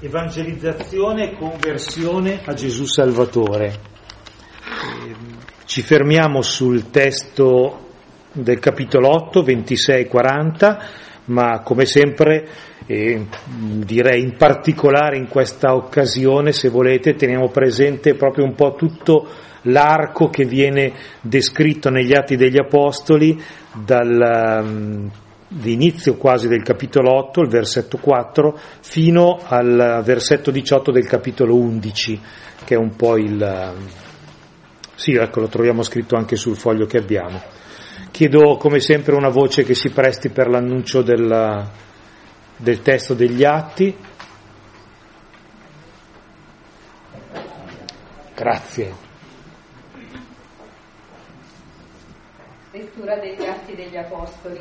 Evangelizzazione e conversione a Gesù Salvatore. Ci fermiamo sul testo del capitolo 8, 26-40, ma come sempre, direi in particolare in questa occasione, se volete, teniamo presente proprio un po' tutto l'arco che viene descritto negli Atti degli Apostoli dall'inizio quasi del capitolo 8, il versetto 4, fino al versetto 18 del capitolo 11, che è un po' sì, ecco, lo troviamo scritto anche sul foglio che abbiamo. Chiedo come sempre una voce che si presti per l'annuncio del testo degli Atti. Grazie. Lettura degli Atti degli Apostoli.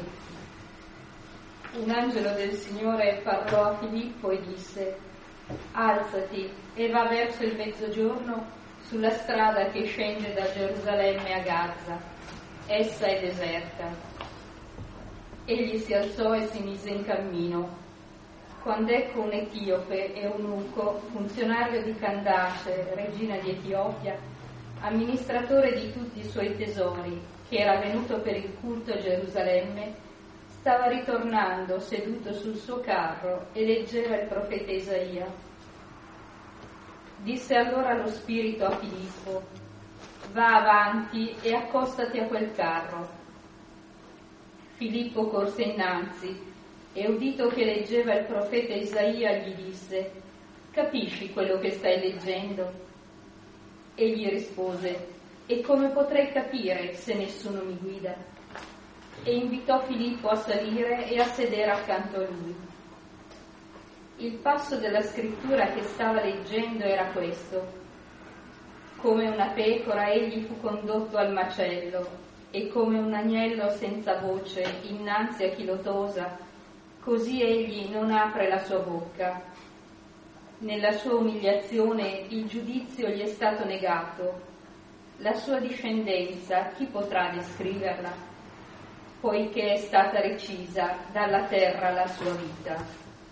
Un angelo del Signore parlò a Filippo e disse: alzati e va verso il mezzogiorno sulla strada che scende da Gerusalemme a Gaza. Essa è deserta. Egli si alzò e si mise in cammino. Quando ecco un etiope eunuco, funzionario di Candace, regina di Etiopia, amministratore di tutti i suoi tesori, che era venuto per il culto a Gerusalemme, stava ritornando seduto sul suo carro e leggeva il profeta Isaia. Disse allora lo Spirito a Filippo: va avanti e accostati a quel carro. Filippo corse innanzi e, udito che leggeva il profeta Isaia, gli disse: capisci quello che stai leggendo? Egli rispose: e come potrei capire se nessuno mi guida? E invitò Filippo a salire e a sedere accanto a lui. Il passo della scrittura che stava leggendo era questo: come una pecora egli fu condotto al macello, e come un agnello senza voce innanzi a chi lo tosa, così egli non apre la sua bocca. Nella sua umiliazione il giudizio gli è stato negato. La sua discendenza chi potrà descriverla? Poiché è stata recisa dalla terra la sua vita.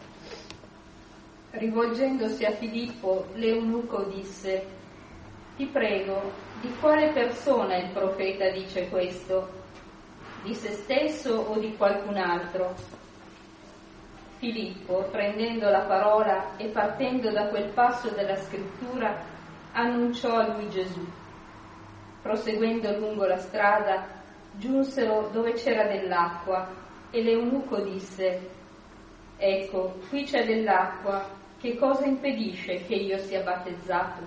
Rivolgendosi a Filippo, l'eunuco disse: ti prego, di quale persona il profeta dice questo? Di se stesso o di qualcun altro? Filippo, prendendo la parola e partendo da quel passo della scrittura, annunciò a lui Gesù. Proseguendo lungo la strada, giunsero dove c'era dell'acqua, e l'eunuco disse: ecco, qui c'è dell'acqua, che cosa impedisce che io sia battezzato?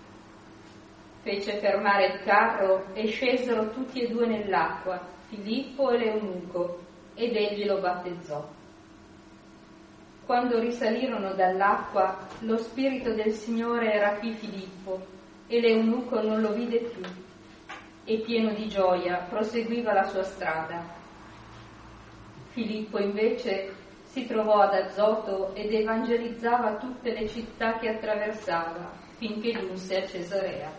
Fece fermare il carro e scesero tutti e due nell'acqua, Filippo e l'eunuco, ed egli lo battezzò. Quando risalirono dall'acqua, lo Spirito del Signore rapì Filippo, e l'eunuco non lo vide più, e pieno di gioia proseguiva la sua strada. Filippo invece si trovò ad Azoto ed evangelizzava tutte le città che attraversava, finché giunse a Cesarea.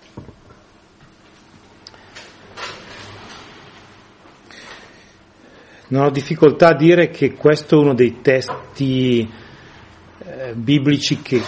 Non ho difficoltà a dire che questo è uno dei testi biblici che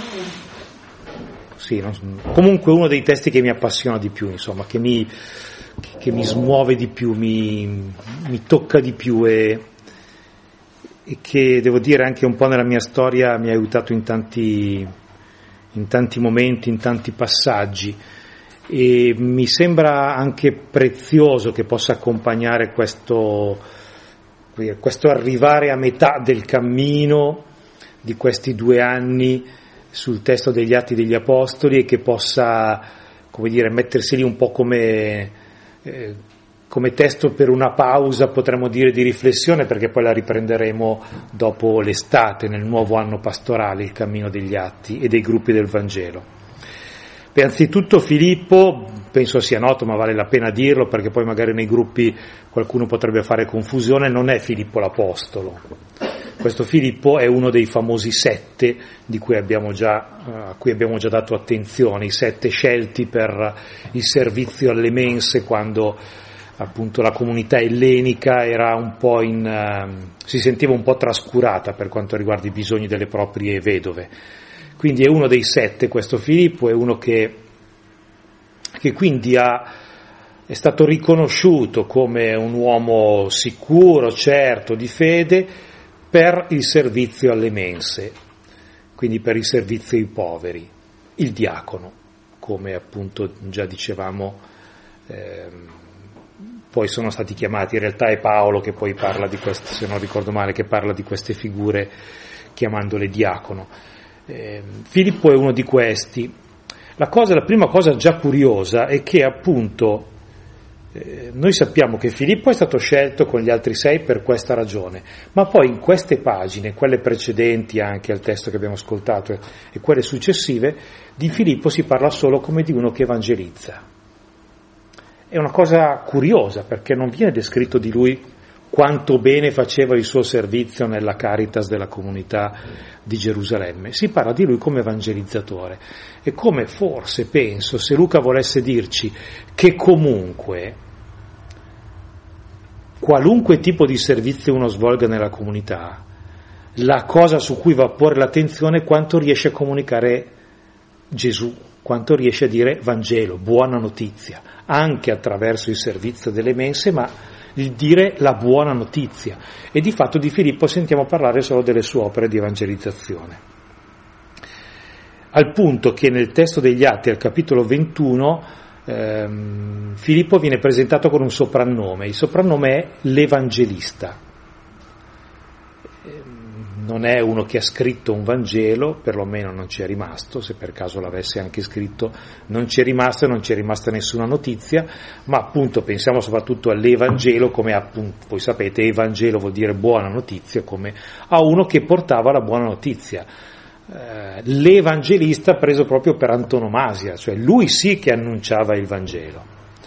comunque uno dei testi che mi appassiona di più, insomma, che mi smuove di più, mi tocca di più e che, devo dire, anche un po' nella mia storia mi ha aiutato in tanti momenti, in tanti passaggi, e mi sembra anche prezioso che possa accompagnare questo arrivare a metà del cammino di questi 2 anni sul testo degli Atti degli Apostoli, e che possa, come dire, mettersi lì un po' come testo per una pausa, potremmo dire, di riflessione, perché poi la riprenderemo dopo l'estate, nel nuovo anno pastorale, il cammino degli Atti e dei gruppi del Vangelo. Beh, anzitutto Filippo, penso sia noto, ma vale la pena dirlo, perché poi magari nei gruppi qualcuno potrebbe fare confusione, non è Filippo l'Apostolo. Questo Filippo è uno dei famosi 7 a cui abbiamo già dato attenzione, i 7 scelti per il servizio alle mense quando appunto la comunità ellenica era un po' si sentiva un po' trascurata per quanto riguarda i bisogni delle proprie vedove. Quindi è uno dei 7 questo Filippo, è uno che quindi è stato riconosciuto come un uomo sicuro, certo, di fede, per il servizio alle mense, quindi per il servizio ai poveri, il diacono, come appunto già dicevamo, poi sono stati chiamati, in realtà è Paolo che poi parla di queste, se non ricordo male, che parla di queste figure chiamandole diacono. Filippo è uno di questi. La prima cosa già curiosa è che appunto noi sappiamo che Filippo è stato scelto con gli altri 6 per questa ragione, ma poi in queste pagine, quelle precedenti anche al testo che abbiamo ascoltato e quelle successive, di Filippo si parla solo come di uno che evangelizza. È una cosa curiosa perché non viene descritto di lui quanto bene faceva il suo servizio nella Caritas della comunità di Gerusalemme, si parla di lui come evangelizzatore. E come forse, penso, se Luca volesse dirci che comunque qualunque tipo di servizio uno svolga nella comunità, la cosa su cui va a porre l'attenzione è quanto riesce a comunicare Gesù, quanto riesce a dire Vangelo, buona notizia, anche attraverso il servizio delle mense, ma il dire la buona notizia. E di fatto di Filippo sentiamo parlare solo delle sue opere di evangelizzazione. Al punto che nel testo degli Atti, al capitolo 21, Filippo viene presentato con un soprannome. Il soprannome è l'Evangelista. Non è uno che ha scritto un Vangelo, perlomeno non ci è rimasto, se per caso l'avesse anche scritto non ci è rimasto e non ci è rimasta nessuna notizia, ma appunto pensiamo soprattutto all'Evangelo, come appunto voi sapete Evangelo vuol dire buona notizia, come a uno che portava la buona notizia. L'Evangelista preso proprio per antonomasia, cioè lui sì che annunciava il Vangelo.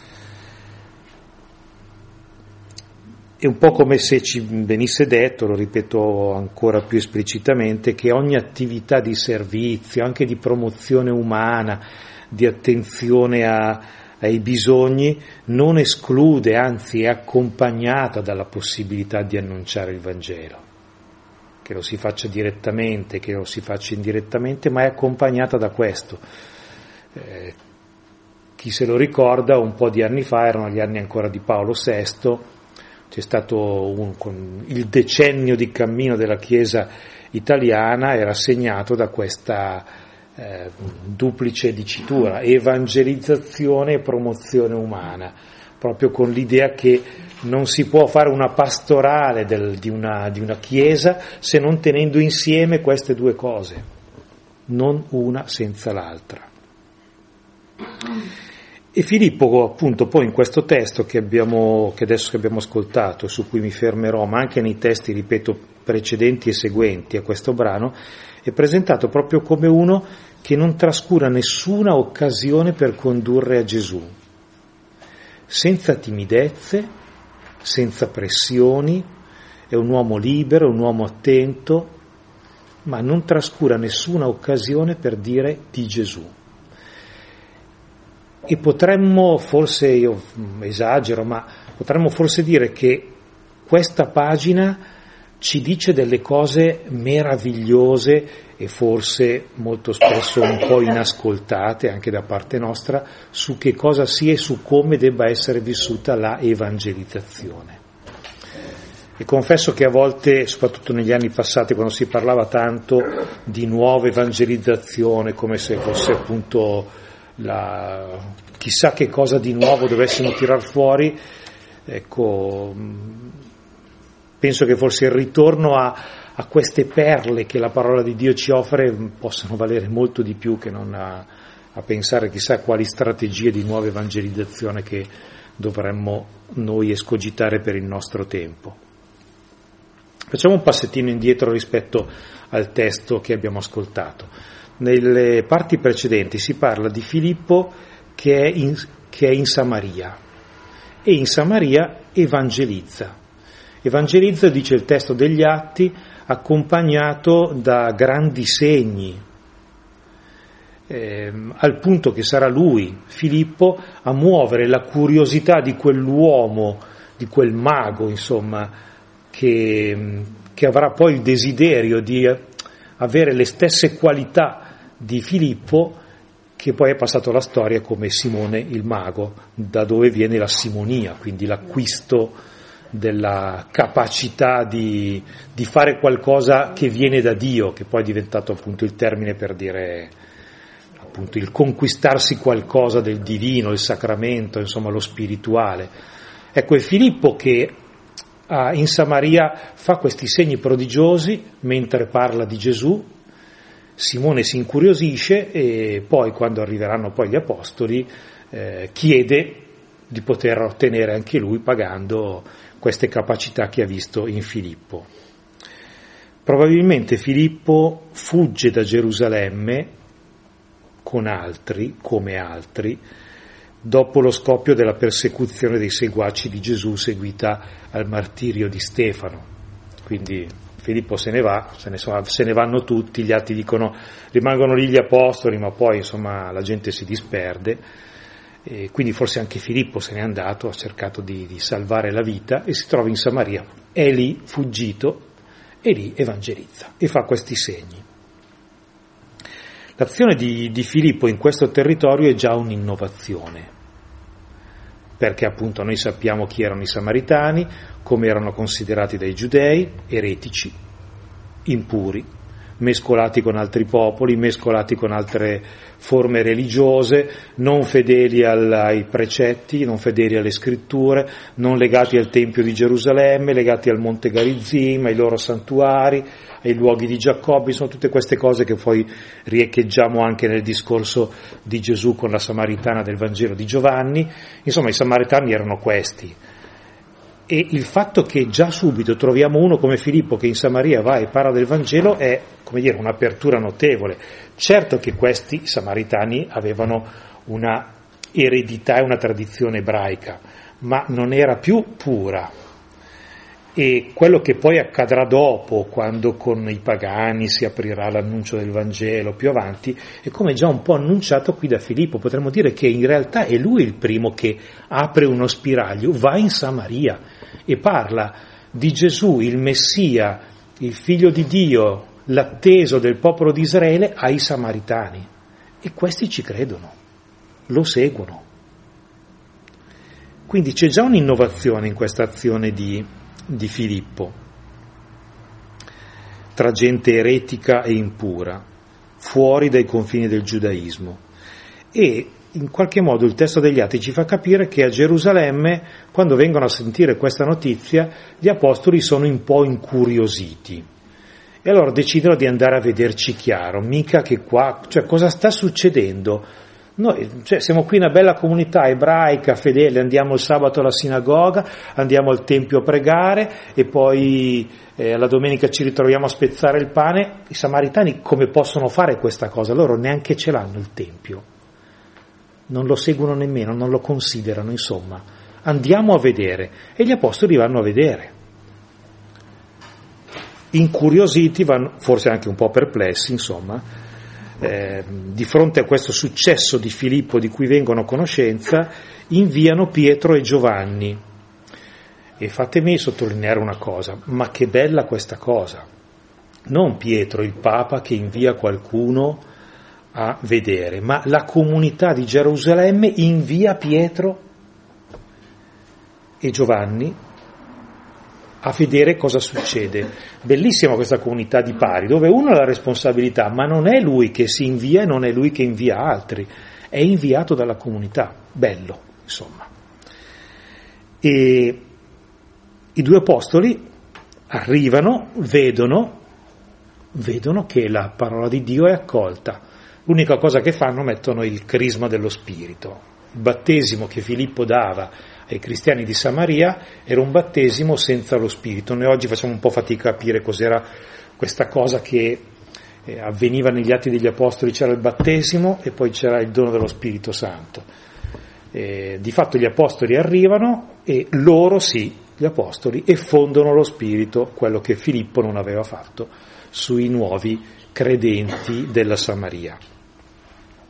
È un po' come se ci venisse detto, lo ripeto ancora più esplicitamente, che ogni attività di servizio, anche di promozione umana, di attenzione ai bisogni, non esclude, anzi è accompagnata dalla possibilità di annunciare il Vangelo. Che lo si faccia direttamente, che lo si faccia indirettamente, ma è accompagnata da questo. Chi se lo ricorda, un po' di anni fa, erano gli anni ancora di Paolo VI, c'è stato il decennio di cammino della Chiesa italiana, era segnato da questa duplice dicitura, evangelizzazione e promozione umana, proprio con l'idea che non si può fare una pastorale di una Chiesa se non tenendo insieme queste due cose, non una senza l'altra. E Filippo appunto poi in questo testo che adesso abbiamo ascoltato, su cui mi fermerò, ma anche nei testi, ripeto, precedenti e seguenti a questo brano, è presentato proprio come uno che non trascura nessuna occasione per condurre a Gesù, senza timidezze, senza pressioni, è un uomo libero, un uomo attento, ma non trascura nessuna occasione per dire di Gesù. E potremmo, forse io esagero, ma potremmo forse dire che questa pagina ci dice delle cose meravigliose e forse molto spesso un po' inascoltate anche da parte nostra su che cosa sia e su come debba essere vissuta la evangelizzazione. E confesso che a volte, soprattutto negli anni passati, quando si parlava tanto di nuova evangelizzazione, come se fosse appunto chissà che cosa di nuovo dovessimo tirar fuori, ecco, penso che forse il ritorno a queste perle che la parola di Dio ci offre possano valere molto di più che non a pensare chissà quali strategie di nuova evangelizzazione che dovremmo noi escogitare per il nostro tempo. Facciamo un passettino indietro rispetto al testo che abbiamo ascoltato. Nelle parti precedenti si parla di Filippo che è in Samaria e in Samaria evangelizza, dice il testo degli Atti, accompagnato da grandi segni. al punto che sarà lui, Filippo, a muovere la curiosità di quell'uomo, di quel mago, insomma, che avrà poi il desiderio di avere le stesse qualità di Filippo, che poi è passato alla storia come Simone il mago, da dove viene la simonia, quindi l'acquisto della capacità di fare qualcosa che viene da Dio, che poi è diventato appunto il termine per dire appunto il conquistarsi qualcosa del divino, il sacramento, insomma lo spirituale. Ecco, è Filippo che in Samaria fa questi segni prodigiosi mentre parla di Gesù. Simone si incuriosisce e poi, quando arriveranno poi gli apostoli, chiede di poter ottenere anche lui, pagando queste capacità che ha visto in Filippo. Probabilmente Filippo fugge da Gerusalemme con altri, come altri, dopo lo scoppio della persecuzione dei seguaci di Gesù seguita al martirio di Stefano. Quindi Filippo se ne va, se ne vanno tutti, gli altri dicono rimangono lì gli apostoli, ma poi insomma la gente si disperde, e quindi forse anche Filippo se n'è andato, ha cercato di salvare la vita e si trova in Samaria, è lì fuggito e lì evangelizza e fa questi segni. L'azione di Filippo in questo territorio è già un'innovazione, perché appunto noi sappiamo chi erano i Samaritani, come erano considerati dai giudei, eretici, impuri, mescolati con altri popoli, mescolati con altre forme religiose, non fedeli ai precetti, non fedeli alle scritture, non legati al Tempio di Gerusalemme, legati al Monte Garizim, ai loro santuari, ai luoghi di Giacobbe. Sono tutte queste cose che poi riecheggiamo anche nel discorso di Gesù con la Samaritana del Vangelo di Giovanni. Insomma, i Samaritani erano questi. E il fatto che già subito troviamo uno come Filippo che in Samaria va e parla del Vangelo è, come dire, un'apertura notevole. Certo che questi Samaritani avevano una eredità e una tradizione ebraica, ma non era più pura. E quello che poi accadrà dopo, quando con i pagani si aprirà l'annuncio del Vangelo più avanti, è come già un po' annunciato qui da Filippo. Potremmo dire che in realtà è lui il primo che apre uno spiraglio, va in Samaria e parla di Gesù, il Messia, il Figlio di Dio, l'atteso del popolo di Israele ai Samaritani. E questi ci credono, lo seguono. Quindi c'è già un'innovazione in questa azione di Filippo, tra gente eretica e impura, fuori dai confini del giudaismo. E in qualche modo il testo degli Atti ci fa capire che a Gerusalemme, quando vengono a sentire questa notizia, gli apostoli sono un po' incuriositi e allora decidono di andare a vederci chiaro, mica che qua, cioè cosa sta succedendo? Noi siamo qui una bella comunità ebraica, fedele, andiamo il sabato alla sinagoga, andiamo al tempio a pregare e poi la domenica ci ritroviamo a spezzare il pane. I samaritani come possono fare questa cosa? Loro neanche ce l'hanno il tempio, non lo seguono nemmeno, non lo considerano, insomma. Andiamo a vedere, e gli apostoli vanno a vedere. Incuriositi, vanno, forse anche un po' perplessi, insomma. Di fronte a questo successo di Filippo di cui vengono a conoscenza, inviano Pietro e Giovanni. E fatemi sottolineare una cosa, ma che bella questa cosa! Non Pietro, il Papa, che invia qualcuno a vedere, ma la comunità di Gerusalemme invia Pietro e Giovanni a vedere cosa succede. Bellissima questa comunità di pari, dove uno ha la responsabilità, ma non è lui che si invia e non è lui che invia altri, è inviato dalla comunità. Bello, insomma. E i due apostoli arrivano, vedono che la parola di Dio è accolta. L'unica cosa che fanno, mettono il crisma dello Spirito. Il battesimo che Filippo dava ai cristiani di Samaria era un battesimo senza lo Spirito. Noi oggi facciamo un po' fatica a capire cos'era questa cosa che avveniva negli Atti degli Apostoli. C'era il battesimo e poi c'era il dono dello Spirito Santo. Di fatto gli Apostoli arrivano e loro sì, gli Apostoli, effondono lo Spirito, quello che Filippo non aveva fatto, sui nuovi credenti della Samaria.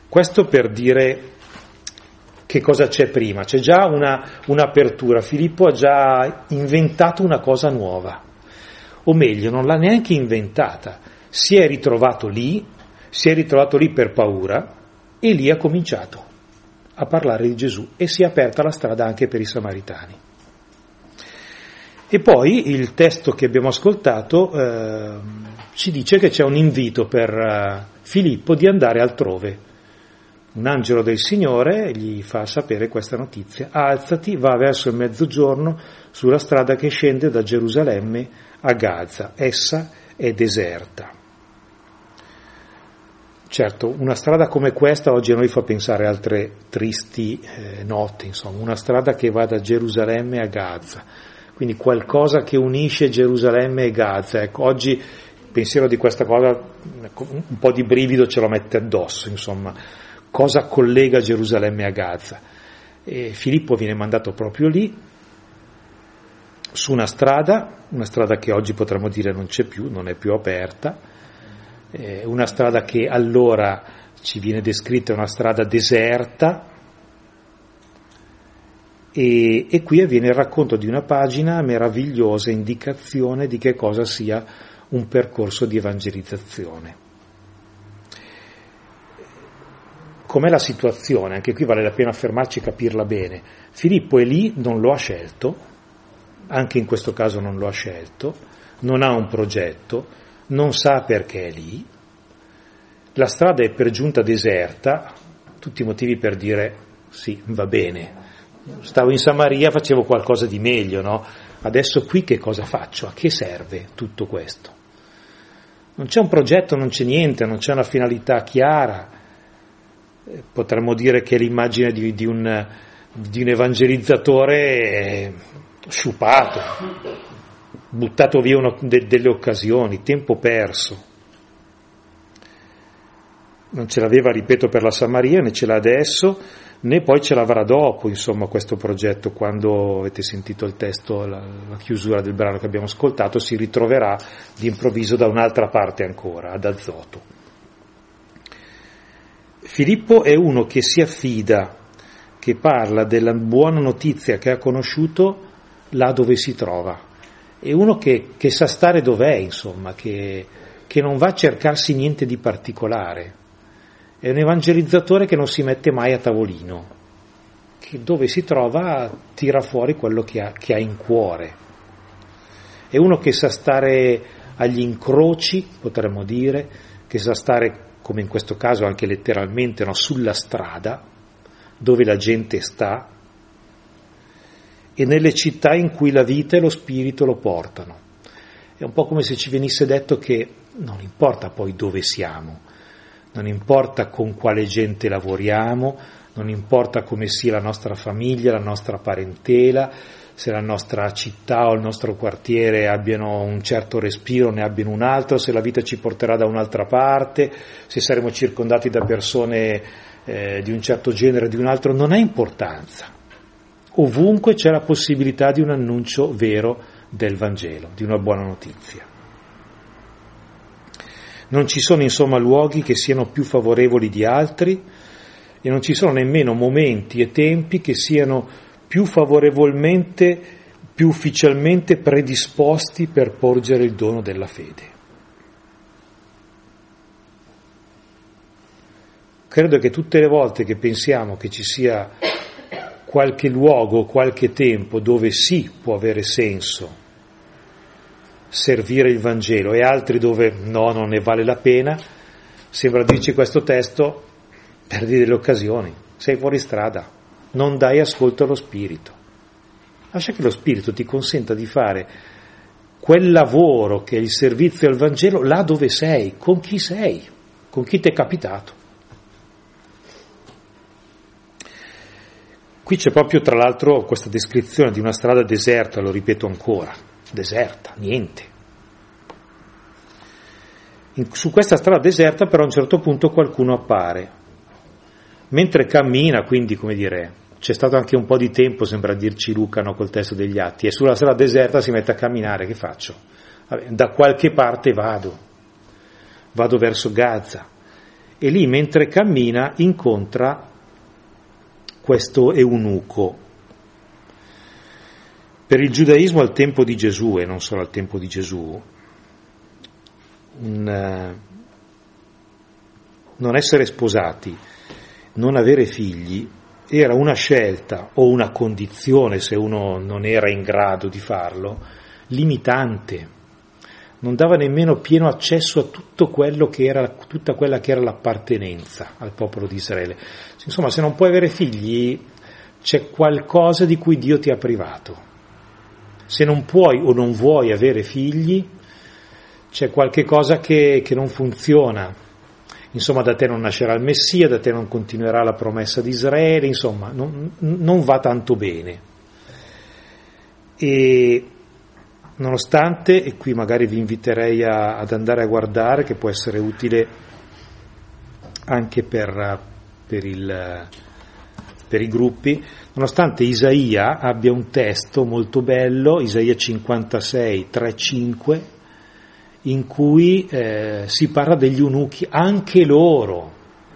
Questo per dire che cosa c'è prima. C'è già un'apertura. Filippo ha già inventato una cosa nuova, o meglio, non l'ha neanche inventata. Si è ritrovato lì per paura, e lì ha cominciato a parlare di Gesù e si è aperta la strada anche per i Samaritani. E poi il testo che abbiamo ascoltato ci dice che c'è un invito per Filippo di andare altrove. Un angelo del Signore gli fa sapere questa notizia: alzati, va verso il mezzogiorno sulla strada che scende da Gerusalemme a Gaza, essa è deserta. Certo, una strada come questa oggi a noi fa pensare a altre tristi notti, insomma, una strada che va da Gerusalemme a Gaza, quindi qualcosa che unisce Gerusalemme e Gaza. Ecco, oggi il pensiero di questa cosa, un po' di brivido ce lo mette addosso, insomma, cosa collega Gerusalemme a Gaza? E Filippo viene mandato proprio lì, su una strada che oggi potremmo dire non c'è più, non è più aperta, una strada che allora ci viene descritta una strada deserta, e qui avviene il racconto di una pagina meravigliosa, indicazione di che cosa sia un percorso di evangelizzazione. Com'è la situazione? Anche qui vale la pena fermarci e capirla bene. Filippo è lì, non lo ha scelto, anche in questo caso non lo ha scelto, non ha un progetto, non sa perché è lì, la strada è per giunta deserta, tutti i motivi per dire sì, va bene, stavo in Samaria, facevo qualcosa di meglio, no? Adesso qui che cosa faccio? A che serve tutto questo? Non c'è un progetto, non c'è niente, non c'è una finalità chiara. Potremmo dire che è l'immagine di un evangelizzatore sciupato, buttato via delle occasioni, tempo perso. Non ce l'aveva, ripeto, per la Samaria, né ce l'ha adesso, né poi ce l'avrà dopo, insomma, questo progetto. Quando avete sentito il testo, la chiusura del brano che abbiamo ascoltato, si ritroverà d'improvviso da un'altra parte ancora, ad Azoto. Filippo è uno che si affida, che parla della buona notizia che ha conosciuto là dove si trova. È uno che sa stare dov'è, insomma, che non va a cercarsi niente di particolare. È un evangelizzatore che non si mette mai a tavolino, che dove si trova tira fuori quello che ha in cuore. È uno che sa stare agli incroci, potremmo dire, che sa stare, come in questo caso anche letteralmente, no, sulla strada, dove la gente sta, e nelle città in cui la vita e lo spirito lo portano. È un po' come se ci venisse detto che non importa poi dove siamo, non importa con quale gente lavoriamo, non importa come sia la nostra famiglia, la nostra parentela, se la nostra città o il nostro quartiere abbiano un certo respiro o ne abbiano un altro, se la vita ci porterà da un'altra parte, se saremo circondati da persone di un certo genere o di un altro, non ha importanza. Ovunque c'è la possibilità di un annuncio vero del Vangelo, di una buona notizia. Non ci sono, insomma, luoghi che siano più favorevoli di altri, e non ci sono nemmeno momenti e tempi che siano più favorevolmente, più ufficialmente predisposti per porgere il dono della fede. Credo che tutte le volte che pensiamo che ci sia qualche luogo, qualche tempo dove sì può avere senso servire il Vangelo e altri dove no, non ne vale la pena, sembra dirci questo testo: perdi delle occasioni, sei fuori strada, non dai ascolto allo Spirito. Lascia che lo Spirito ti consenta di fare quel lavoro che è il servizio al Vangelo là dove sei, con chi ti è capitato. Qui c'è proprio, tra l'altro, questa descrizione di una strada deserta, lo ripeto ancora, deserta, niente. Su questa strada deserta però a un certo punto qualcuno appare. Mentre cammina, quindi, come dire, c'è stato anche un po' di tempo, sembra dirci Luca, no, col testo degli Atti, e sulla strada deserta si mette a camminare, che faccio? Vabbè, da qualche parte vado verso Gaza. e lì mentre cammina incontra questo eunuco. Per il giudaismo al tempo di Gesù, e non solo al tempo di Gesù, non essere sposati, non avere figli, era una scelta o una condizione, se uno non era in grado di farlo, limitante. Non dava nemmeno pieno accesso a tutto quello che era, tutta quella che era l'appartenenza al popolo di Israele. Insomma, se non puoi avere figli, c'è qualcosa di cui Dio ti ha privato. Se non puoi o non vuoi avere figli, c'è qualche cosa che non funziona. Insomma, da te non nascerà il Messia, da te non continuerà la promessa di Israele, insomma, non va tanto bene. E nonostante, e qui magari vi inviterei ad andare a guardare, che può essere utile anche per i gruppi, nonostante Isaia abbia un testo molto bello, Isaia 56, 3-5, in cui si parla degli eunuchi, anche loro,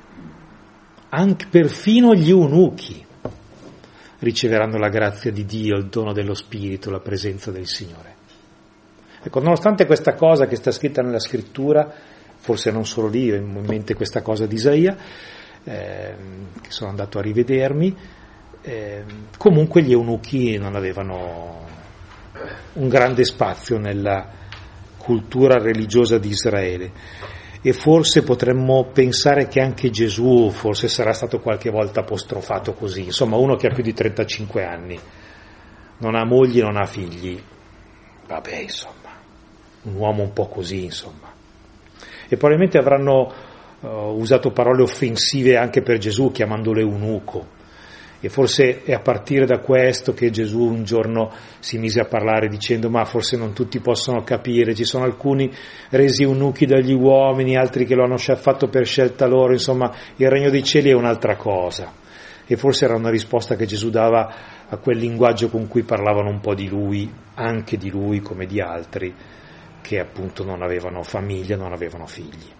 perfino gli eunuchi riceveranno la grazia di Dio, il dono dello Spirito, la presenza del Signore. Ecco, nonostante questa cosa che sta scritta nella scrittura, forse non solo lì, ho in mente questa cosa di Isaia, che sono andato a rivedermi, comunque gli eunuchi non avevano un grande spazio nella cultura religiosa di Israele, e forse potremmo pensare che anche Gesù forse sarà stato qualche volta apostrofato così, insomma uno che ha più di 35 anni, non ha moglie, non ha figli, vabbè, insomma, un uomo un po' così, insomma. E probabilmente avranno usato parole offensive anche per Gesù, chiamandolo eunuco, e forse è a partire da questo che Gesù un giorno si mise a parlare dicendo: ma forse non tutti possono capire, ci sono alcuni resi eunuchi dagli uomini, altri che lo hanno fatto per scelta loro, insomma il regno dei cieli è un'altra cosa. E forse era una risposta che Gesù dava a quel linguaggio con cui parlavano un po' di lui, anche di lui come di altri che appunto non avevano famiglia, non avevano figli.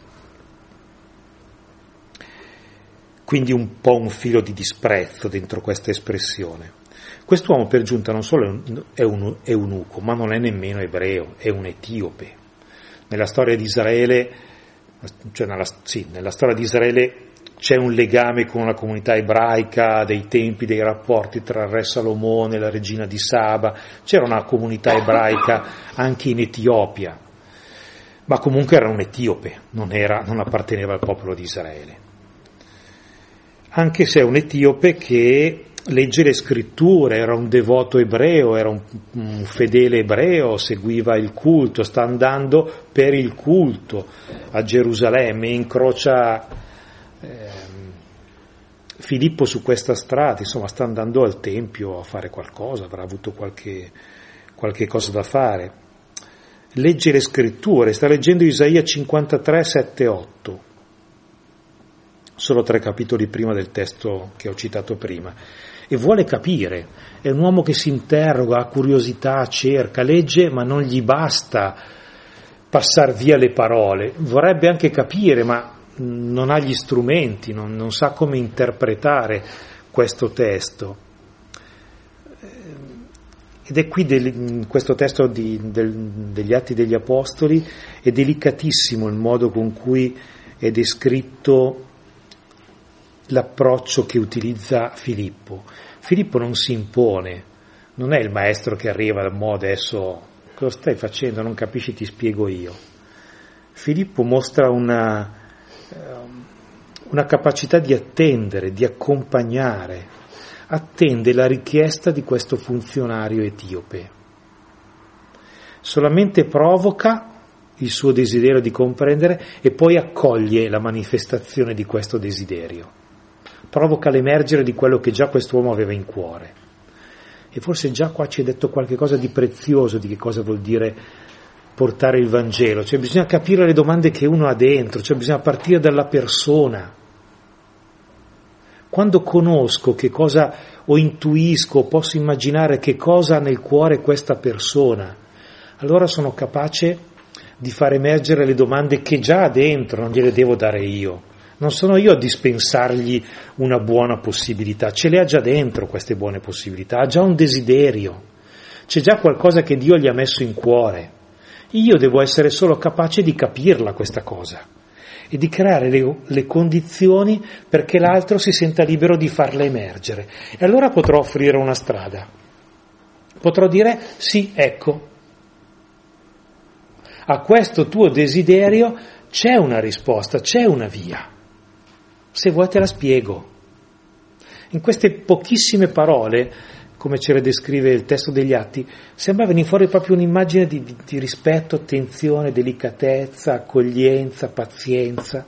Quindi un po' un filo di disprezzo dentro questa espressione. Quest'uomo per giunta non solo è un eunuco, ma non è nemmeno ebreo, è un etiope. Nella storia di Israele, nella storia di Israele c'è un legame con la comunità ebraica dei tempi dei rapporti tra il re Salomone e la regina di Saba. C'era una comunità ebraica anche in Etiopia, ma comunque era un etiope, non apparteneva al popolo di Israele. Anche se è un etiope che legge le scritture, era un devoto ebreo, era un fedele ebreo, seguiva il culto, sta andando per il culto a Gerusalemme e incrocia Filippo su questa strada, insomma sta andando al Tempio a fare qualcosa, avrà avuto qualche cosa da fare. Legge le scritture, sta leggendo Isaia 53, 7, 8. Solo 3 capitoli prima del testo che ho citato prima, e vuole capire, è un uomo che si interroga, ha curiosità, cerca, legge, ma non gli basta passar via le parole, vorrebbe anche capire, ma non ha gli strumenti, non sa come interpretare questo testo. Ed è qui in questo testo degli Atti degli Apostoli è delicatissimo il modo con cui è descritto l'approccio che utilizza Filippo. Filippo non si impone, non è il maestro che arriva da mo' adesso cosa stai facendo, non capisci, ti spiego io. Filippo mostra una capacità di attendere, di accompagnare, attende la richiesta di questo funzionario etiope, solamente provoca il suo desiderio di comprendere e poi accoglie la manifestazione di questo desiderio. Provoca l'emergere di quello che già quest'uomo aveva in cuore. E forse già qua ci è detto qualche cosa di prezioso di che cosa vuol dire portare il Vangelo, cioè bisogna capire le domande che uno ha dentro, cioè bisogna partire dalla persona. Quando conosco che cosa o intuisco, posso immaginare che cosa ha nel cuore questa persona, allora sono capace di far emergere le domande che già ha dentro, non gliele devo dare io. Non sono io a dispensargli una buona possibilità, ce le ha già dentro queste buone possibilità, ha già un desiderio, c'è già qualcosa che Dio gli ha messo in cuore. Io devo essere solo capace di capirla questa cosa e di creare le condizioni perché l'altro si senta libero di farla emergere. E allora potrò offrire una strada, potrò dire sì, ecco, a questo tuo desiderio c'è una risposta, c'è una via. Se vuoi te la spiego. In queste pochissime parole, come ce le descrive il testo degli Atti, sembra venire fuori proprio un'immagine di rispetto, attenzione, delicatezza, accoglienza, pazienza.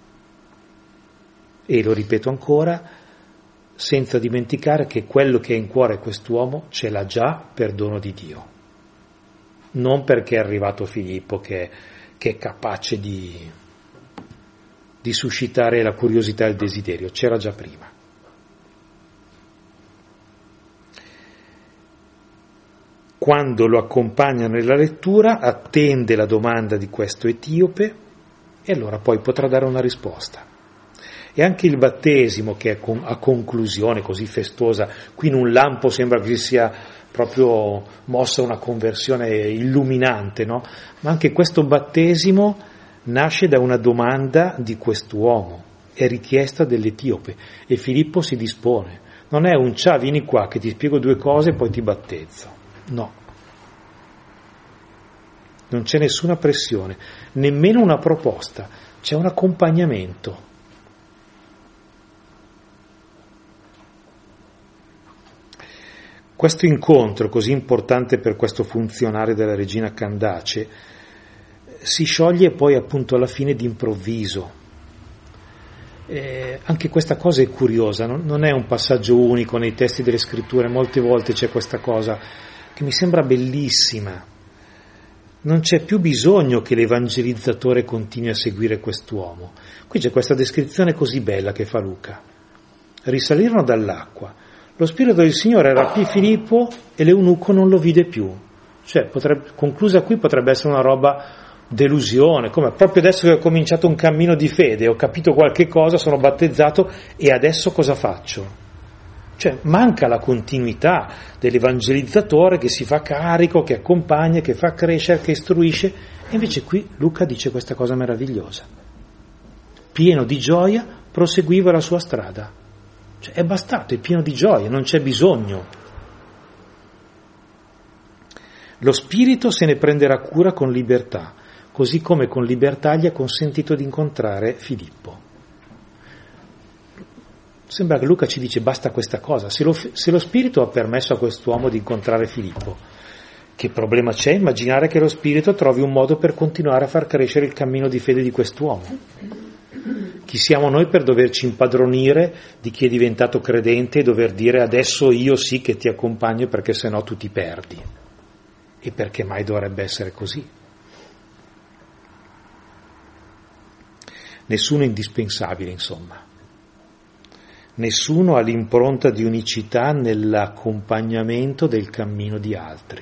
E lo ripeto ancora, senza dimenticare che quello che è in cuore quest'uomo ce l'ha già per dono di Dio. Non perché è arrivato Filippo che è capace di suscitare la curiosità e il desiderio, c'era già prima. Quando lo accompagna nella lettura, attende la domanda di questo etiope e allora poi potrà dare una risposta. E anche il battesimo, che è a conclusione così festosa, qui in un lampo sembra che sia proprio mossa una conversione illuminante, no? Ma anche questo battesimo nasce da una domanda di quest'uomo, è richiesta dell'etiope e Filippo si dispone. Non è un ciao, vieni qua che ti spiego due cose e poi ti battezzo. No. Non c'è nessuna pressione, nemmeno una proposta, c'è un accompagnamento. Questo incontro così importante per questo funzionario della regina Candace si scioglie poi appunto alla fine d'improvviso. Anche questa cosa è curiosa, non è un passaggio unico nei testi delle scritture, molte volte c'è questa cosa che mi sembra bellissima. Non c'è più bisogno che l'evangelizzatore continui a seguire quest'uomo. Qui c'è questa descrizione così bella che fa Luca. Risalirono dall'acqua. Lo Spirito del Signore rapì Filippo e l'eunuco non lo vide più. Cioè, conclusa qui, potrebbe essere una roba delusione, come proprio adesso che ho cominciato un cammino di fede, ho capito qualche cosa, sono battezzato e adesso cosa faccio? Cioè, manca la continuità dell'evangelizzatore che si fa carico, che accompagna, che fa crescere, che istruisce, e invece qui Luca dice questa cosa meravigliosa. Pieno di gioia proseguiva la sua strada. Cioè, è bastato, è pieno di gioia, non c'è bisogno. Lo Spirito se ne prenderà cura con libertà, così come con libertà gli ha consentito di incontrare Filippo. Sembra che Luca ci dice basta questa cosa, se lo Spirito ha permesso a quest'uomo di incontrare Filippo, che problema c'è immaginare che lo Spirito trovi un modo per continuare a far crescere il cammino di fede di quest'uomo? Chi siamo noi per doverci impadronire di chi è diventato credente e dover dire adesso io sì che ti accompagno perché sennò tu ti perdi? E perché mai dovrebbe essere così? Nessuno è indispensabile, insomma. Nessuno ha l'impronta di unicità nell'accompagnamento del cammino di altri.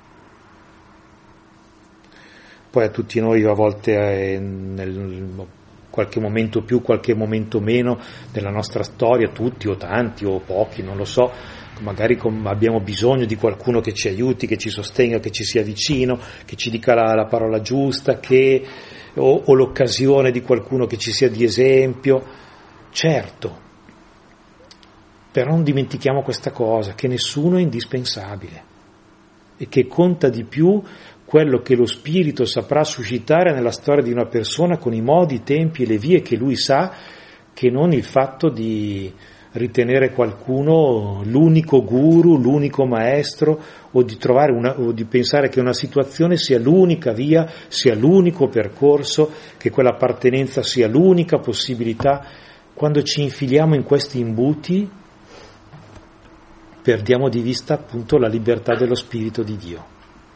Poi a tutti noi a volte nel qualche momento più, qualche momento meno della nostra storia, tutti o tanti o pochi, non lo so, magari abbiamo bisogno di qualcuno che ci aiuti, che ci sostenga, che ci sia vicino, che ci dica la parola giusta, o l'occasione di qualcuno che ci sia di esempio. Certo, però non dimentichiamo questa cosa, che nessuno è indispensabile e che conta di più quello che lo Spirito saprà suscitare nella storia di una persona con i modi, i tempi e le vie che lui sa, che non il fatto di ritenere qualcuno l'unico guru, l'unico maestro, o di trovare o di pensare che una situazione sia l'unica via, sia l'unico percorso, che quell'appartenenza sia l'unica possibilità. Quando ci infiliamo in questi imbuti perdiamo di vista appunto la libertà dello Spirito di Dio.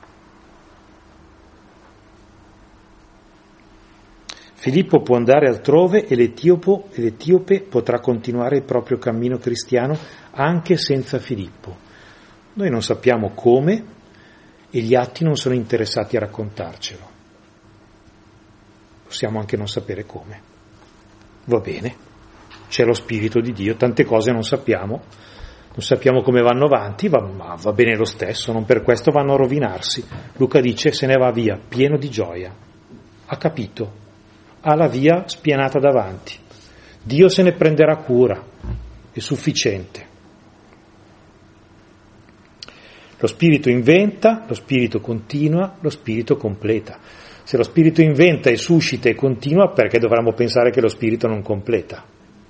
Filippo può andare altrove e l'etiope potrà continuare il proprio cammino cristiano anche senza Filippo. Noi non sappiamo come e gli atti non sono interessati a raccontarcelo. Possiamo anche non sapere come. Va bene, c'è lo Spirito di Dio, tante cose non sappiamo come vanno avanti, ma va bene lo stesso, non per questo vanno a rovinarsi. Luca dice se ne va via pieno di gioia, ha capito, ha la via spianata davanti, Dio se ne prenderà cura, è sufficiente. Lo Spirito inventa, lo Spirito continua, lo Spirito completa. Se lo Spirito inventa e suscita e continua, perché dovremmo pensare che lo Spirito non completa?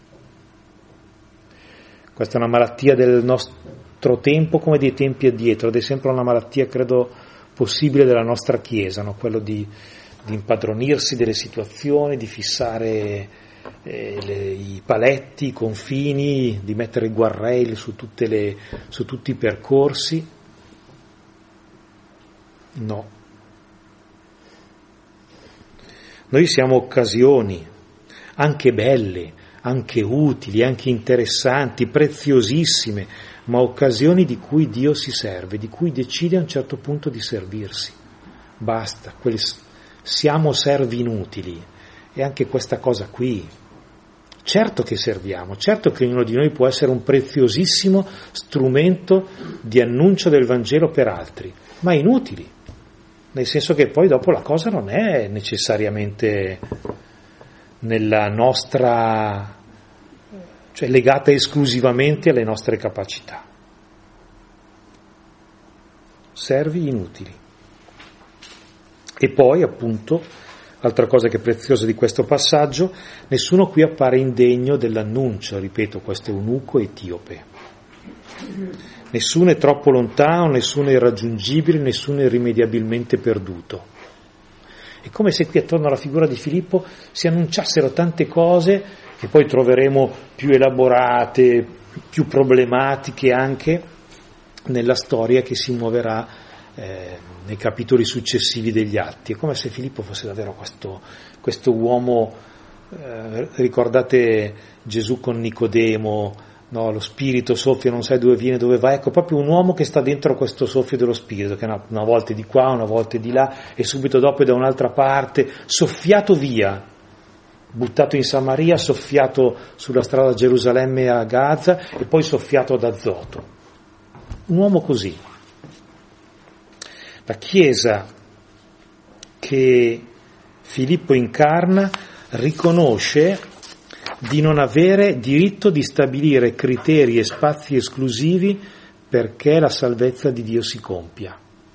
Questa è una malattia del nostro tempo come dei tempi addietro, ed è sempre una malattia, credo, possibile della nostra Chiesa, no? Quello di impadronirsi delle situazioni, di fissare i paletti, i confini, di mettere guardrail su tutti i percorsi. No. Noi siamo occasioni, anche belle, anche utili, anche interessanti, preziosissime, ma occasioni di cui Dio si serve, di cui decide a un certo punto di servirsi. Basta, siamo servi inutili. E anche questa cosa qui, certo che serviamo, certo che ognuno di noi può essere un preziosissimo strumento di annuncio del Vangelo per altri, ma inutili, nel senso che poi dopo la cosa non è necessariamente nella nostra, cioè legata esclusivamente alle nostre capacità. Servi inutili. E poi, appunto, altra cosa che è preziosa di questo passaggio, nessuno qui appare indegno dell'annuncio, ripeto, questo eunuco etiope. Nessuno è troppo lontano, nessuno è irraggiungibile, nessuno è irrimediabilmente perduto. È come se qui attorno alla figura di Filippo si annunciassero tante cose che poi troveremo più elaborate, più problematiche anche nella storia che si muoverà nei capitoli successivi degli Atti. È come se Filippo fosse davvero questo uomo, ricordate Gesù con Nicodemo, no, lo spirito soffia, non sai dove viene, dove va, ecco, proprio un uomo che sta dentro questo soffio dello spirito, che una volta è di qua, una volta è di là, e subito dopo è da un'altra parte, soffiato via, buttato in Samaria, soffiato sulla strada a Gerusalemme e a Gaza, e poi soffiato ad Azoto. Un uomo così. La Chiesa che Filippo incarna riconosce di non avere diritto di stabilire criteri e spazi esclusivi perché la salvezza di Dio si compia.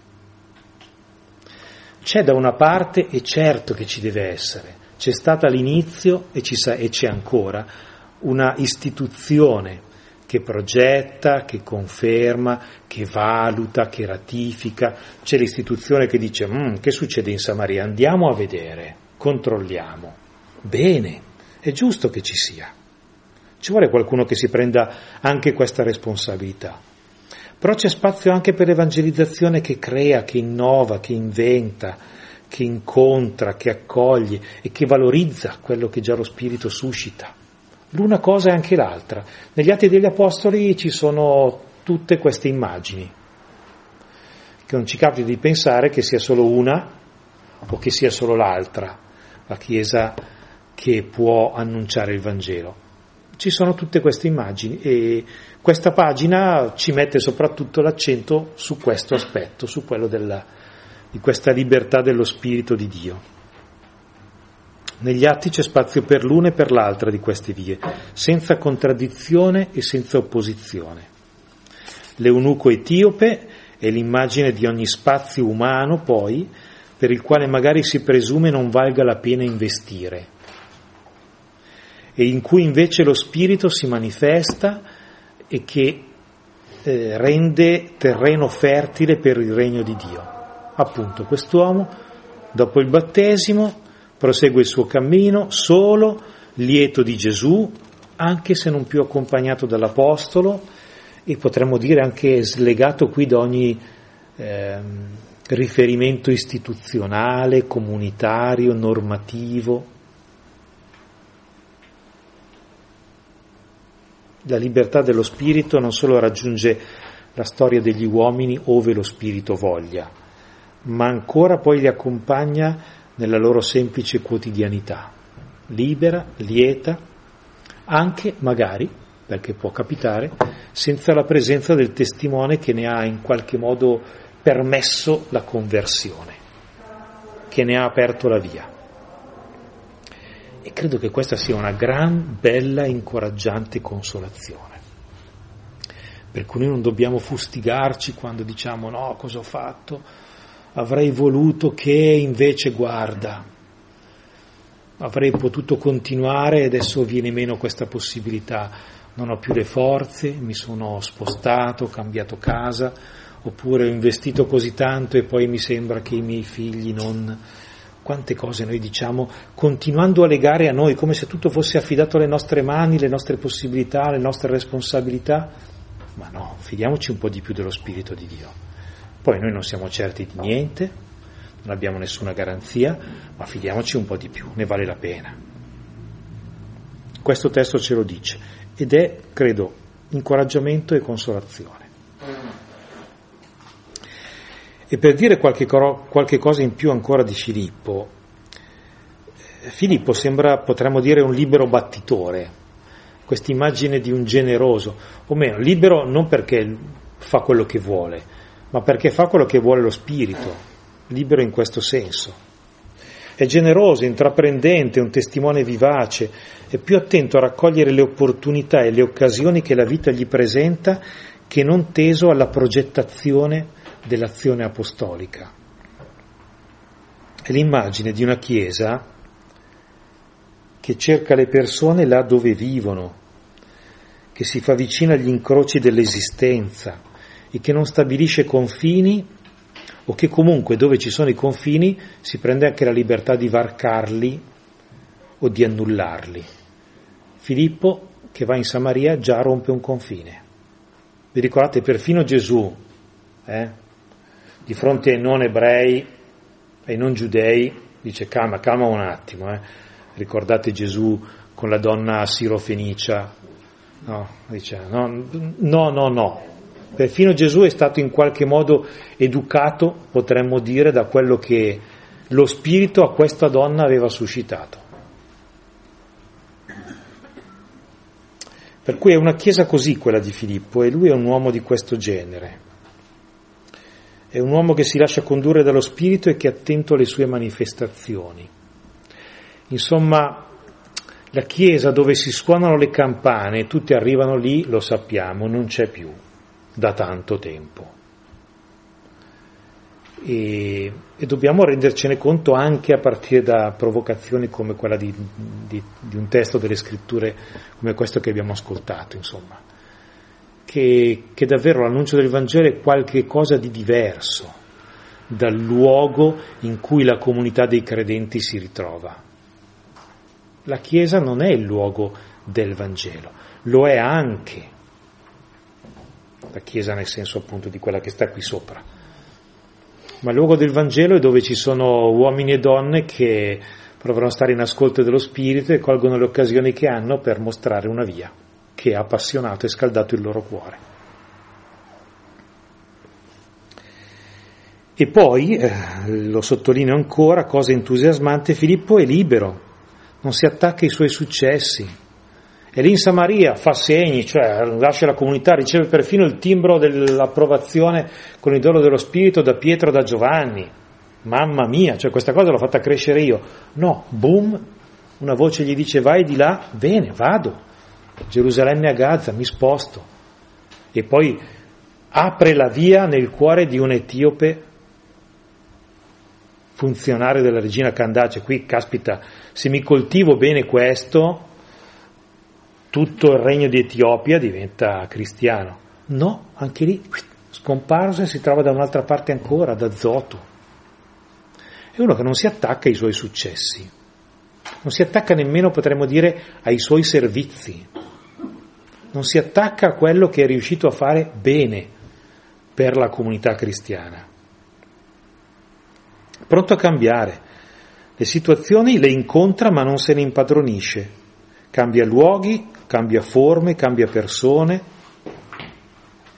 C'è da una parte, e certo che ci deve essere, c'è stata all'inizio e c'è ancora una istituzione che progetta, che conferma, che valuta, che ratifica. C'è l'istituzione che dice che succede in Samaria? Andiamo a vedere, controlliamo. Bene. È giusto che ci sia, ci vuole qualcuno che si prenda anche questa responsabilità, però c'è spazio anche per l'evangelizzazione che crea, che innova, che inventa, che incontra, che accoglie e che valorizza quello che già lo Spirito suscita. L'una cosa e anche l'altra. Negli Atti degli Apostoli ci sono tutte queste immagini, che non ci capita di pensare che sia solo una o che sia solo l'altra, la Chiesa che può annunciare il Vangelo. Ci sono tutte queste immagini e questa pagina ci mette soprattutto l'accento su questo aspetto, su quello di questa libertà dello Spirito di Dio. Negli Atti c'è spazio per l'una e per l'altra di queste vie, senza contraddizione e senza opposizione. L'eunuco etiope è l'immagine di ogni spazio umano, poi, per il quale magari si presume non valga la pena investire, e in cui invece lo Spirito si manifesta e che rende terreno fertile per il regno di Dio. Appunto, quest'uomo, dopo il battesimo, prosegue il suo cammino solo, lieto di Gesù, anche se non più accompagnato dall'Apostolo, e potremmo dire anche slegato qui da ogni riferimento istituzionale, comunitario, normativo. La libertà dello Spirito non solo raggiunge la storia degli uomini ove lo Spirito voglia, ma ancora poi li accompagna nella loro semplice quotidianità. libera, lieta, anche magari, perché può capitare, senza la presenza del testimone che ne ha in qualche modo permesso la conversione, che ne ha aperto la via. E credo che questa sia una gran, bella, incoraggiante consolazione. Per cui noi non dobbiamo fustigarci quando diciamo no, cosa ho fatto? Avrei voluto che invece guarda, avrei potuto continuare e adesso viene meno questa possibilità, non ho più le forze, mi sono spostato, ho cambiato casa, oppure ho investito così tanto e poi mi sembra che i miei figli non... Quante cose noi diciamo continuando a legare a noi come se tutto fosse affidato alle nostre mani, le nostre possibilità, le nostre responsabilità, ma no, fidiamoci un po' di più dello Spirito di Dio. Poi noi non siamo certi di niente, non abbiamo nessuna garanzia, ma fidiamoci un po' di più, ne vale la pena. Questo testo ce lo dice ed è, credo, incoraggiamento e consolazione. E per dire qualche cosa in più ancora di Filippo, Filippo sembra, potremmo dire, un libero battitore, questa immagine di un generoso, o meno, libero non perché fa quello che vuole, ma perché fa quello che vuole lo Spirito, libero in questo senso. È generoso, intraprendente, un testimone vivace, è più attento a raccogliere le opportunità e le occasioni che la vita gli presenta che non teso alla progettazione dell'azione apostolica. È l'immagine di una Chiesa che cerca le persone là dove vivono, che si fa vicina agli incroci dell'esistenza e che non stabilisce confini o che comunque dove ci sono i confini si prende anche la libertà di varcarli o di annullarli. Filippo, che va in Samaria, già rompe un confine. Vi ricordate, perfino Gesù, di fronte ai non ebrei, ai non giudei, dice calma un attimo, Ricordate Gesù con la donna sirofenicia? No, dice no. Perfino Gesù è stato in qualche modo educato, potremmo dire, da quello che lo Spirito a questa donna aveva suscitato. Per cui è una chiesa così quella di Filippo e lui è un uomo di questo genere. È un uomo che si lascia condurre dallo Spirito e che è attento alle sue manifestazioni. Insomma, la chiesa dove si suonano le campane e tutti arrivano lì, lo sappiamo, non c'è più da tanto tempo. E dobbiamo rendercene conto anche a partire da provocazioni come quella di un testo delle scritture come questo che abbiamo ascoltato, insomma, che davvero l'annuncio del Vangelo è qualche cosa di diverso dal luogo in cui la comunità dei credenti si ritrova. La Chiesa non è il luogo del Vangelo, lo è anche la Chiesa nel senso appunto di quella che sta qui sopra. Ma il luogo del Vangelo è dove ci sono uomini e donne che provano a stare in ascolto dello Spirito e colgono le occasioni che hanno per mostrare una via che ha appassionato e scaldato il loro cuore. E poi, lo sottolineo ancora, cosa entusiasmante, Filippo è libero, non si attacca ai suoi successi. E lì in Samaria fa segni, cioè lascia la comunità, riceve perfino il timbro dell'approvazione con il dono dello Spirito da Pietro e da Giovanni. Mamma mia, cioè questa cosa l'ho fatta crescere io. No, boom, una voce gli dice vai di là, bene, vado. Gerusalemme a Gaza, mi sposto. E poi apre la via nel cuore di un etiope funzionario della regina Candace. Qui, caspita, se mi coltivo bene questo, tutto il regno di Etiopia diventa cristiano. No, anche lì scomparso e si trova da un'altra parte ancora, da Zoto. È uno che non si attacca ai suoi successi, non si attacca nemmeno, potremmo dire, ai suoi servizi, non si attacca a quello che è riuscito a fare bene per la comunità cristiana. Pronto a cambiare, le situazioni le incontra ma non se ne impadronisce, cambia luoghi, cambia forme, cambia persone.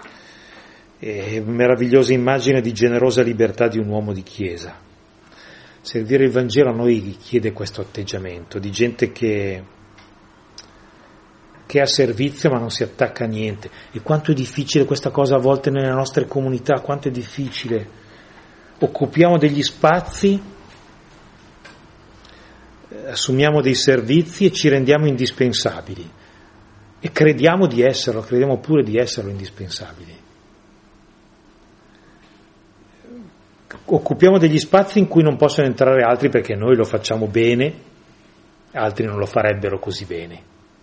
È una meravigliosa immagine di generosa libertà di un uomo di chiesa. Servire il Vangelo a noi chiede questo atteggiamento di gente che è a servizio ma non si attacca a niente. E quanto è difficile questa cosa a volte nelle nostre comunità, quanto è difficile. Occupiamo degli spazi, assumiamo dei servizi e ci rendiamo indispensabili. E crediamo di esserlo, crediamo pure di esserlo indispensabili. Occupiamo degli spazi in cui non possono entrare altri perché noi lo facciamo bene, altri non lo farebbero così bene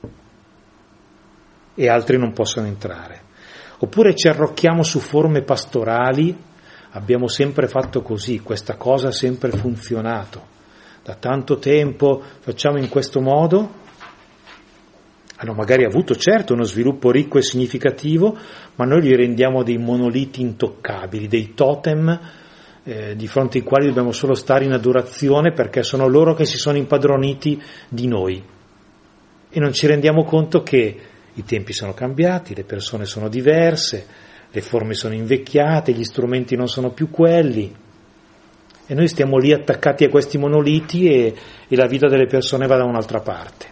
e altri non possono entrare. Oppure ci arrocchiamo su forme pastorali, abbiamo sempre fatto così, questa cosa ha sempre funzionato, da tanto tempo facciamo in questo modo. Hanno magari avuto certo uno sviluppo ricco e significativo, ma noi li rendiamo dei monoliti intoccabili, dei totem di fronte ai quali dobbiamo solo stare in adorazione perché sono loro che si sono impadroniti di noi. E non ci rendiamo conto che i tempi sono cambiati, le persone sono diverse, le forme sono invecchiate, gli strumenti non sono più quelli. E noi stiamo lì attaccati a questi monoliti e la vita delle persone va da un'altra parte.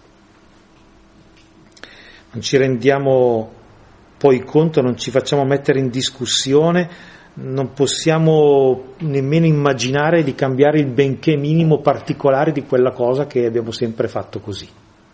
Non ci rendiamo poi conto, non ci facciamo mettere in discussione, non possiamo nemmeno immaginare di cambiare il benché minimo particolare di quella cosa che abbiamo sempre fatto così.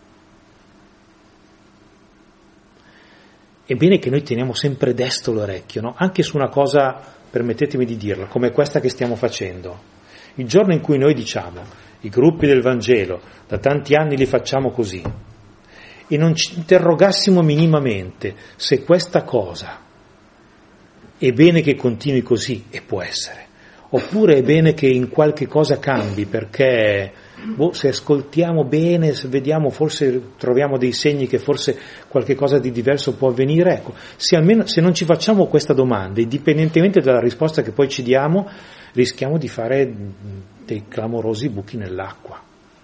È bene che noi teniamo sempre desto l'orecchio, no? Anche su una cosa, permettetemi di dirla, come questa che stiamo facendo. Il giorno in cui noi diciamo, i gruppi del Vangelo, da tanti anni li facciamo così, e non ci interrogassimo minimamente se questa cosa è bene che continui così, e può essere, oppure è bene che in qualche cosa cambi, perché se ascoltiamo bene, se vediamo, forse troviamo dei segni che forse qualche cosa di diverso può avvenire, ecco, se non ci facciamo questa domanda, indipendentemente dalla risposta che poi ci diamo, rischiamo di fare dei clamorosi buchi nell'acqua.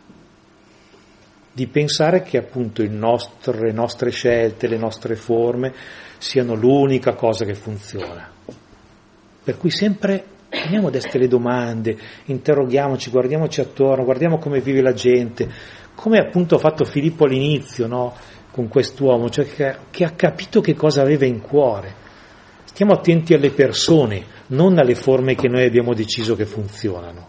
Di pensare che appunto le nostre scelte, le nostre forme siano l'unica cosa che funziona. Per cui sempre teniamo deste le domande, interroghiamoci, guardiamoci attorno, guardiamo come vive la gente, come appunto ha fatto Filippo all'inizio, no? Con quest'uomo, cioè che ha capito che cosa aveva in cuore. Stiamo attenti alle persone, non alle forme che noi abbiamo deciso che funzionano.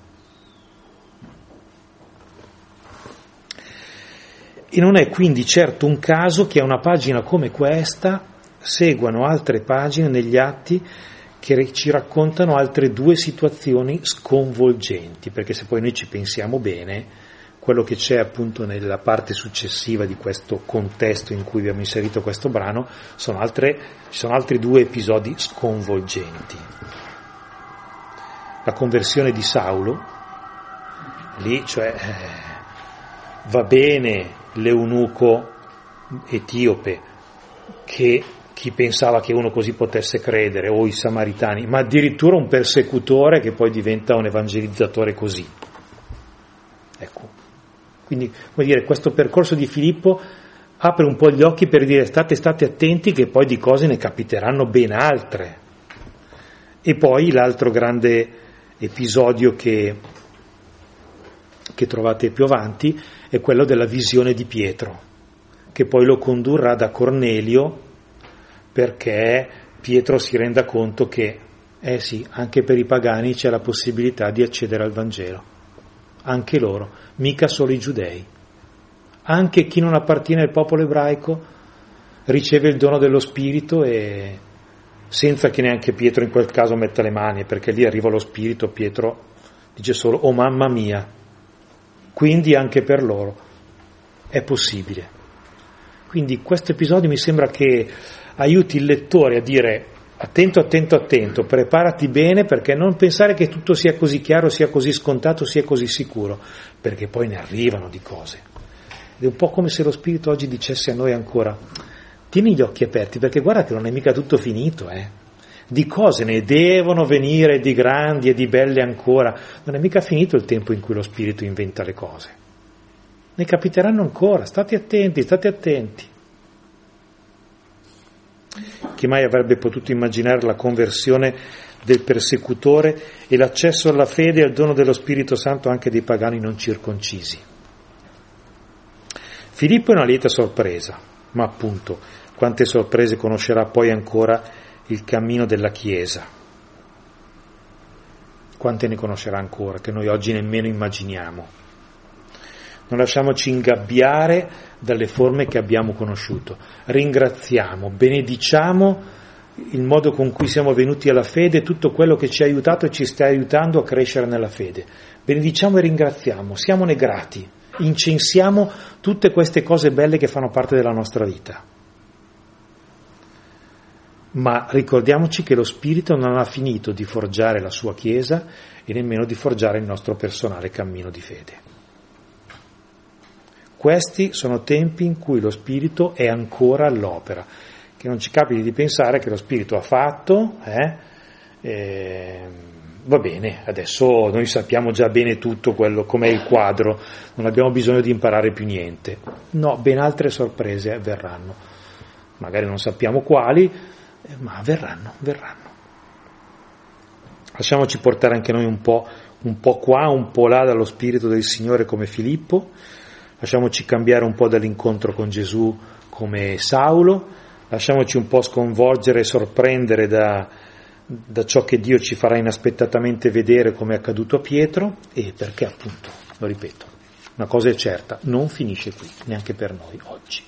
E non è quindi certo un caso che a una pagina come questa seguano altre pagine negli Atti che ci raccontano altre due situazioni sconvolgenti, perché se poi noi ci pensiamo bene, quello che c'è appunto nella parte successiva di questo contesto in cui abbiamo inserito questo brano ci sono altri due episodi sconvolgenti. La conversione di Saulo, lì cioè va bene l'eunuco etiope, che chi pensava che uno così potesse credere, o i samaritani, ma addirittura un persecutore che poi diventa un evangelizzatore così. Ecco, quindi come dire, questo percorso di Filippo apre un po' gli occhi per dire state attenti che poi di cose ne capiteranno ben altre. E poi l'altro grande episodio che trovate più avanti è quello della visione di Pietro, che poi lo condurrà da Cornelio perché Pietro si renda conto che, sì, anche per i pagani c'è la possibilità di accedere al Vangelo, anche loro, mica solo i giudei. Anche chi non appartiene al popolo ebraico riceve il dono dello Spirito e senza che neanche Pietro in quel caso metta le mani, perché lì arriva lo Spirito, Pietro dice solo «Oh mamma mia», quindi anche per loro è possibile. Quindi questo episodio mi sembra che aiuti il lettore a dire attento, preparati bene, perché non pensare che tutto sia così chiaro, sia così scontato, sia così sicuro, perché poi ne arrivano di cose. Ed è un po' come se lo Spirito oggi dicesse a noi ancora tieni gli occhi aperti, perché guarda che non è mica tutto finito, Di cose ne devono venire di grandi e di belle ancora, non è mica finito il tempo in cui lo Spirito inventa le cose. Ne capiteranno ancora, state attenti. Chi mai avrebbe potuto immaginare la conversione del persecutore e l'accesso alla fede e al dono dello Spirito Santo anche dei pagani non circoncisi. Filippo è una lieta sorpresa, ma appunto quante sorprese conoscerà poi ancora il cammino della Chiesa. Quante ne conoscerà ancora, che noi oggi nemmeno immaginiamo. Non lasciamoci ingabbiare dalle forme che abbiamo conosciuto. Ringraziamo, benediciamo il modo con cui siamo venuti alla fede, tutto quello che ci ha aiutato e ci sta aiutando a crescere nella fede. Benediciamo e ringraziamo, siamone grati, incensiamo tutte queste cose belle che fanno parte della nostra vita. Ma ricordiamoci che lo Spirito non ha finito di forgiare la sua Chiesa e nemmeno di forgiare il nostro personale cammino di fede. Questi sono tempi in cui lo Spirito è ancora all'opera, che non ci capiti di pensare che lo Spirito ha fatto, va bene, adesso noi sappiamo già bene tutto quello, com'è il quadro, non abbiamo bisogno di imparare più niente. No, ben altre sorprese verranno, magari non sappiamo quali, ma verranno. Lasciamoci portare anche noi un po' qua, un po' là dallo Spirito del Signore come Filippo, lasciamoci cambiare un po' dall'incontro con Gesù come Saulo, lasciamoci un po' sconvolgere e sorprendere da ciò che Dio ci farà inaspettatamente vedere come è accaduto a Pietro, e perché appunto, lo ripeto, una cosa è certa, non finisce qui, neanche per noi oggi.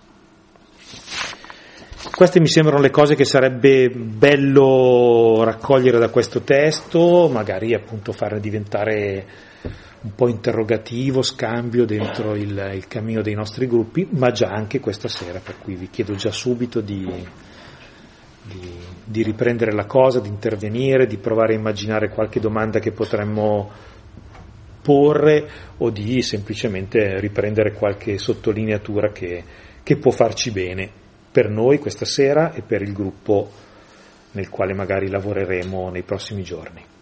Queste mi sembrano le cose che sarebbe bello raccogliere da questo testo, magari appunto farne diventare un po' interrogativo, scambio dentro il cammino dei nostri gruppi, ma già anche questa sera, per cui vi chiedo già subito di riprendere la cosa, di intervenire, di provare a immaginare qualche domanda che potremmo porre o di semplicemente riprendere qualche sottolineatura che può farci bene per noi questa sera e per il gruppo nel quale magari lavoreremo nei prossimi giorni.